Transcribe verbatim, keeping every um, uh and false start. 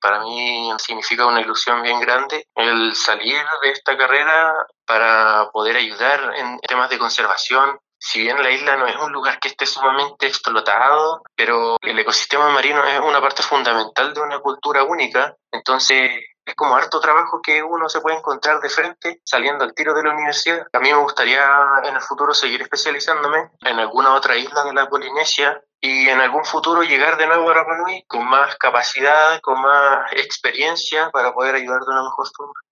para mí significa una ilusión bien grande el salir de esta carrera para poder ayudar en temas de conservación. Si bien la isla no es un lugar que esté sumamente explotado, pero el ecosistema marino es una parte fundamental de una cultura única, entonces es como harto trabajo que uno se puede encontrar de frente saliendo al tiro de la universidad. A mí me gustaría en el futuro seguir especializándome en alguna otra isla de la Polinesia y en algún futuro llegar de nuevo a Rapa Nui con más capacidad, con más experiencia para poder ayudar de una mejor forma.